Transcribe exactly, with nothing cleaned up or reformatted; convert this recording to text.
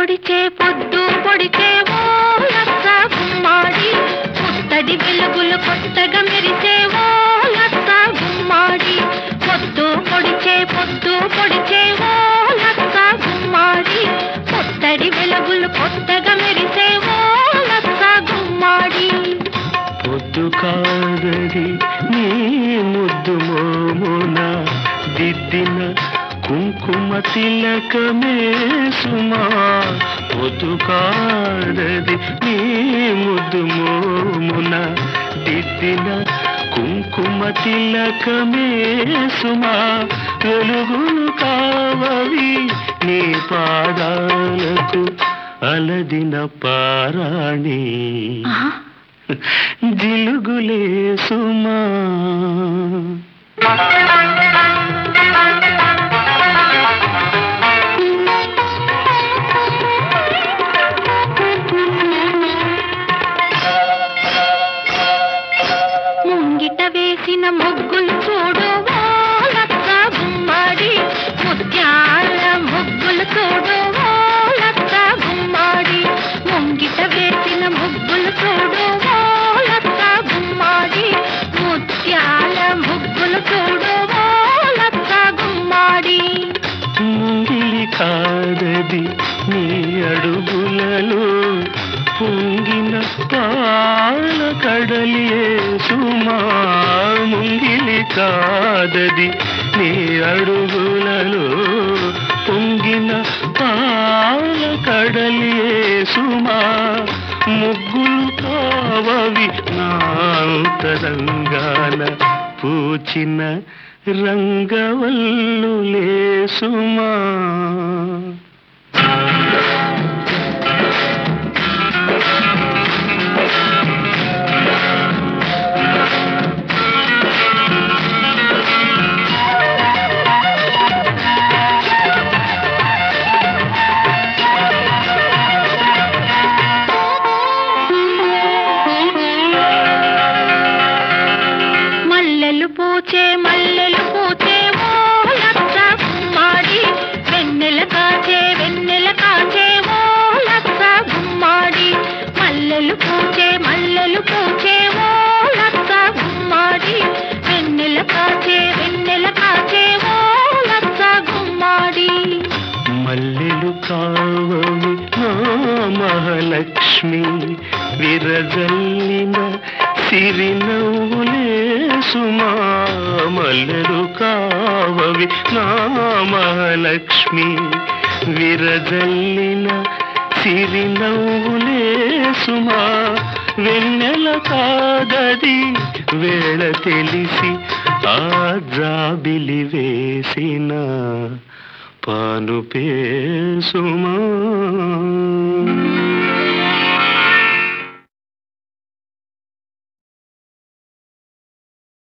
పొడిచే పొద్దు పొడిచే ఓ లచ్చ గుమ్మాడి పుత్తడి వెలుగులు కొత్తగా మెరిసే ఓ లచ్చ గుమ్మాడి పొద్దు పొడిచే పొద్దు పొడిచే ఓ లచ్చ గుమ్మాడి పుత్తడి వెలుగులు కొత్తగా మెరిసే ఓ లచ్చ గుమ్మాడి పొద్దు కాదది నీ ముద్దు మోమున దిద్దిన కుంకుమ తిలకమే సుమా పొద్దు కాదది నీ ముద్దు మోమున దిద్దిన కుంకుమ తిలకమే సుమా వెలుగులు కావవి నీ పాదాలకు అలదిన పారాణి జిలుగులే సుమా ముంగిట వేసిన ముగ్గులు చూడు ఓ లచ్చ గుమ్మాడి ముత్యాల ముగ్గులు చూడు ఓ లచ్చ గుమ్మాడి ముంగిట వేసిన ముగ్గులు చూడు ఓ లచ్చ గుమ్మాడి ముత్యాల ముగ్గులు చూడు ఓ లచ్చ గుమ్మాడి ముంగిలి కాదది నీ అడుగులలో పొంగిన పాల కడలియే సుమా ముంగిలి కాదది నీ అడుగులలో పొంగిన పాల కడలియే సుమా ముగ్గులు కావవి నాంతరంగాన పూచిన రంగవల్లులే సుమా మల్లెలు పూచే మల్లెలు పూచే ఓ లచ్చ గుమ్మాడి వెన్నెల కాచే వెన్నెల కాచే ఓ లచ్చ గుమ్మాడి మల్లెలు పూచే మల్లెలు పూచే ఓ లచ్చ గుమ్మాడి వెన్నెల కాచే వెన్నెల కాచే ఓ లచ్చ గుమ్మాడి మల్లెలు కావవి నా మహాలక్ష్మి విరజల్లిన సిరినవ్వులే సుమా మల్లెలు కావవి నా మహాలక్ష్మి విరజల్లిన సిరినవ్వులే సుమా వెన్నెల కాదది వేళ తెలిసి ఆ జాబిలి వేసిన పానుపే సుమా